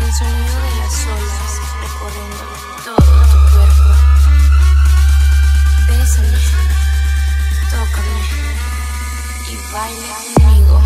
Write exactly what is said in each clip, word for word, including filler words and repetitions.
el sonido de las olas recorriendo todo tu cuerpo. Bésame, tócame y baila conmigo.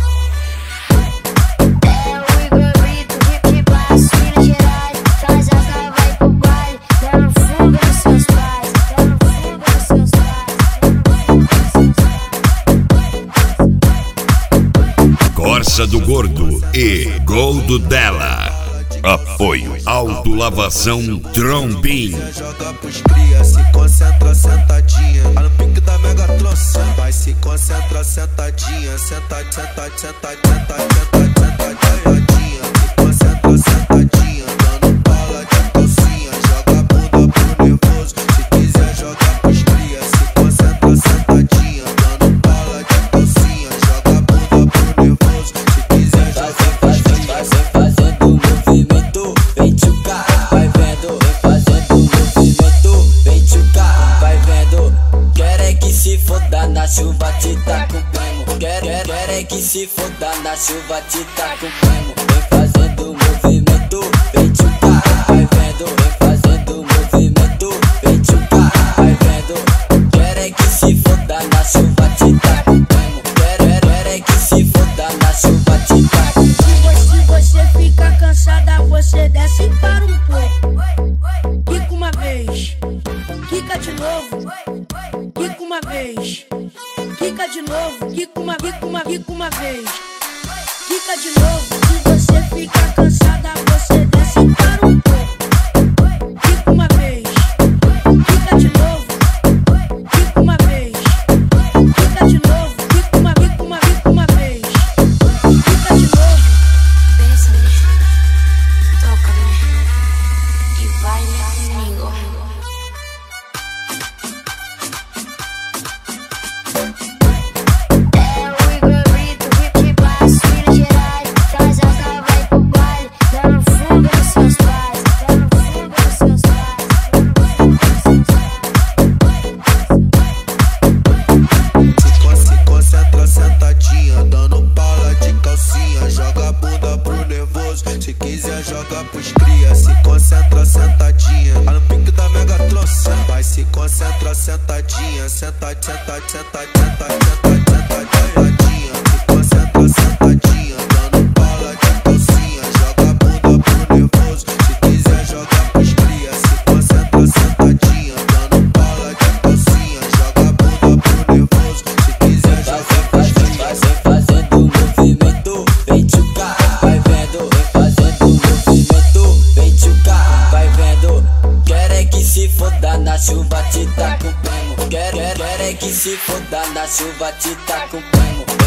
Corsa do Gordo e Goldo Della. Apoio Autolavação Trombim. Joga pros cria, se concentra sentadinha. Tá no pique da Mega Troça. Vai se concentra sentadinha. Senta, senta, senta, senta, senta, sentadinha. Se concentra sentadinha. Dando bala de calcinha. Joga a bunda pro nervoso. Se quiser jogar pros cria, se concentra sentadinha. Dando bala de calcinha. Joga a bunda pro nervoso. Se quiser jogar pros cria. Fazendo movimento, vem tchuca, vai vendo. Vem fazendo movimento, vem tchuca, vai vendo. Quer é que se foda na chuva, te tá com primo. Quer, quer, quer é que se foda na chuva, te tá com primo. Vem fazendo movimento, vem tchuca, vai vendo. Vem fazendo movimento, vem tchuca, vai vendo. Quer é que se foda na chuva, te tá com primo. Quer, quer, quer é que se foda na chuva, te tá com primo. Se você fica cansada, você desce para um pouco. Quica uma vez, quica de novo. Quica uma vez, quica de novo. Quica uma, quica uma, quica uma vez. Quica de novo. Se você fica cansada, você desce para um pouco. Quica uma vez, quica de novo. Quica uma vez, quica de novo. Quica uma, quica uma, quica uma vez. Quica de novo. Bésame, tócame y baila conmigo. Se concentra sentadinha, dando bala de calcinha. Joga a bunda pro nervoso, se quiser joga pros cria. Se concentra sentadinha, tá no pique da Mega Troça. Vai se concentra sentadinha. Senta, senta, senta, senta, senta, sentadinha. Se concentra sentadinha, dando bala de calcinha. Joga a bunda pro nervoso, se quiser joga pros cria. Se concentra sentadinha, dando bala de calcinha. Joga a bunda pro nervoso, se quiser joga pros cria. Vem fazendo movimento, vem tchuca, vai vendo. Vem fazendo movimento, vem tchuca, vai vendo. Quer é que se foda na chuva, te tá com primo. Quer, quer, quer é que se foda na chuva, te tá com primo.